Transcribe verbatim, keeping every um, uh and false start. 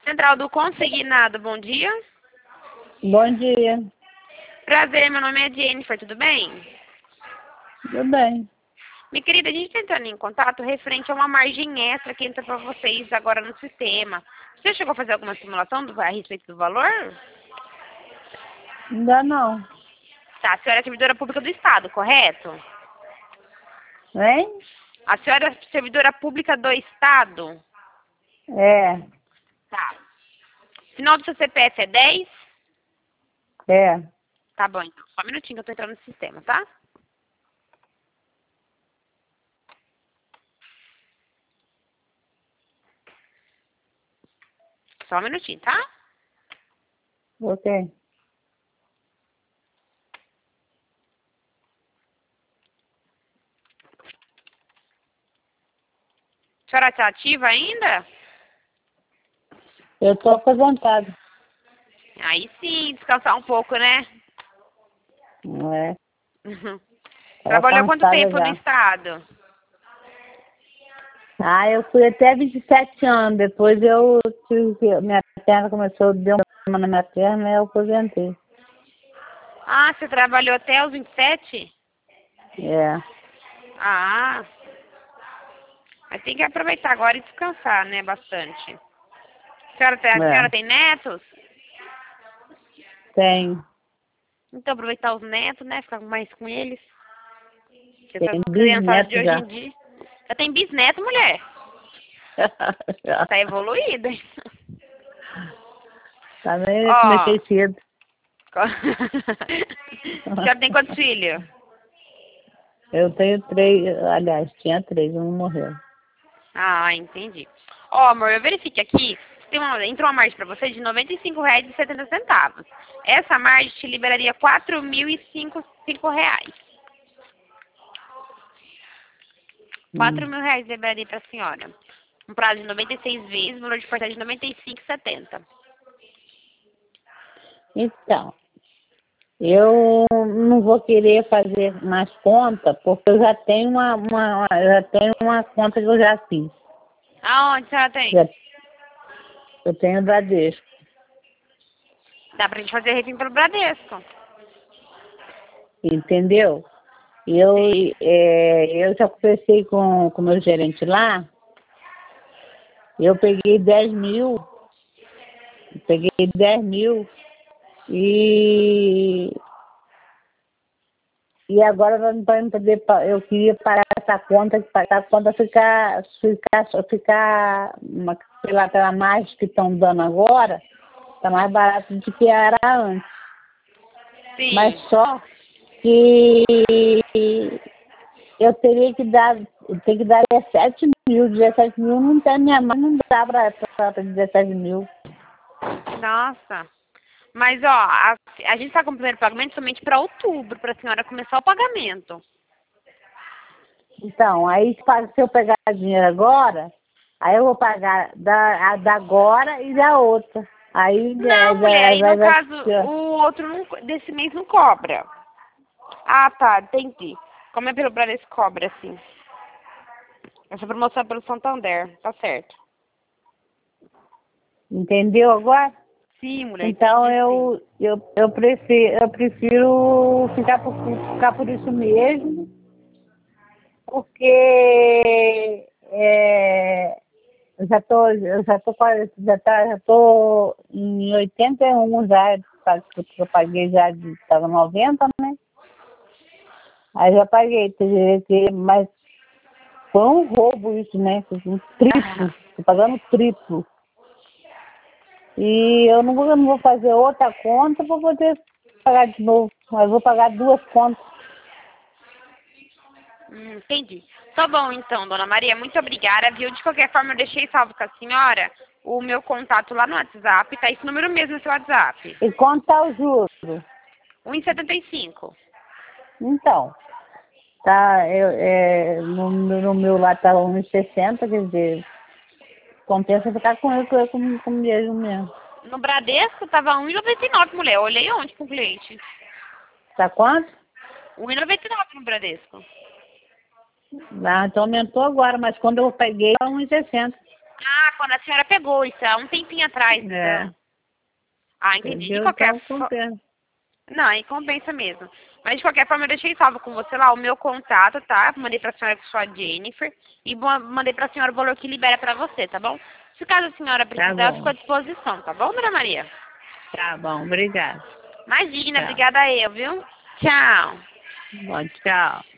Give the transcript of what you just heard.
Central do Consignado, bom dia. Bom dia. Prazer, meu nome é Jennifer, tudo bem? Tudo bem. Minha querida, a gente está entrando em contato referente a uma margem extra que entra para vocês agora no sistema. Você chegou a fazer alguma simulação do, a respeito do valor? Ainda não. Tá, a senhora é servidora pública do Estado, correto? Hein? A senhora é servidora pública do Estado? É. Tá. Final do seu C P F é dez? É. Tá bom, então. Só um minutinho que eu tô entrando no sistema, tá? Só um minutinho, tá? Ok. A senhora tá ativa ainda? Eu tô aposentada. Aí sim, descansar um pouco, né? Não é? Uhum. Tava Trabalhou quanto cansada tempo no já. Estado? Ah, eu fui até vinte e sete anos. Depois eu tive que... Minha perna começou a dar um problema na minha perna e eu aposentei. Ah, você trabalhou até os vinte e sete? É. Ah, mas tem que aproveitar agora e descansar, né, bastante. A senhora tem, a senhora É. tem netos? Tem. Então aproveitar os netos, né, ficar mais com eles. Porque Tem essas criançadas de bisneto hoje já. em dia... Já tem bisneto, mulher? Tá evoluída, hein? Tá meio Ó... comecei cedo. A senhora tem quantos filhos? Eu tenho três, aliás, tinha três, um morreu. Ah, entendi. Ó, amor, eu verifiquei aqui, tem uma, entrou uma margem pra você de noventa e cinco reais e setenta centavos. Essa margem te liberaria quatro mil e cinco reais. quatro Hum. mil reais liberaria pra senhora. Um prazo de noventa e seis vezes, valor de portagem de noventa e cinco reais e setenta centavos. Então, eu não vou querer fazer mais conta, porque eu já tenho uma, uma, uma- eu já tenho uma conta que eu já fiz. Aonde a senhora tem? Já, eu tenho Bradesco. Dá pra gente fazer refém pelo Bradesco. Entendeu? Eu, Sim. é, eu já conversei com o meu gerente lá, eu peguei dez mil, peguei dez mil e, e agora não vai poder, pa- eu queria parar essa conta, para essa conta ficar, ficar, ficar uma, pela, pela mais que estão dando agora, está mais barato do que era antes. Mas Sim. só que eu teria que dar, eu tenho que dar dezessete mil, dezessete mil não tem minha mãe, não dá para dezessete mil. Nossa. Mas, ó, a, a gente tá com o primeiro pagamento somente para outubro, pra senhora começar o pagamento. Então, aí se eu pegar dinheiro agora, aí eu vou pagar da, a da agora e da outra. Aí já, Não, mulher, já, aí já, no já, caso, já. o outro não, desse mês não cobra. Ah, tá, entendi. Como é pelo Bradesco cobra, sim. Essa promoção é pelo Santander, tá certo. Entendeu agora? Sim, mulher, Então entendi sim. eu, eu, eu, prefiro, eu prefiro ficar por, ficar por isso mesmo, porque é, eu já tô, eu já tô quase, já tá, já tô em oitenta e um já, que eu paguei já de, estava noventa, né? Aí já paguei, teria que- mas foi um roubo isso, né? Um triplo, tô pagando triplo. E eu não vou, eu não vou fazer outra conta para poder pagar de novo. Mas vou pagar duas contas. Hum, entendi. Tá bom, então, dona Maria, muito obrigada, viu? De qualquer forma, eu deixei salvo com a senhora o meu contato lá no WhatsApp, tá esse número mesmo no seu WhatsApp. E quanto tá o juro? um e setenta e cinco. Então, tá, eu, é, no, no meu lá tá um e sessenta, quer dizer, compensa ficar com ele, com, com, com mesmo mesmo. No Bradesco tava um e noventa e nove, mulher. Eu olhei ontem com o cliente. Tá quanto? um e noventa e nove no Bradesco. Ah, então aumentou agora, mas quando eu peguei, era um e sessenta. Ah, quando a senhora pegou isso, há um tempinho atrás. É. Então. Ah, entendi. De Entendeu? qualquer Então, forma. compensa. Não, aí compensa mesmo. Mas de qualquer forma eu deixei salvo com você lá o meu contato, tá? Mandei pra senhora com sua Jennifer. E bo- mandei pra senhora o valor que libera pra você, tá bom? Se caso a senhora Tá precisar, eu fico bom. à disposição, tá bom, dona Maria? Tá bom, obrigada. Imagina, Tchau. obrigada a eu, viu? Tchau. Bom, tchau.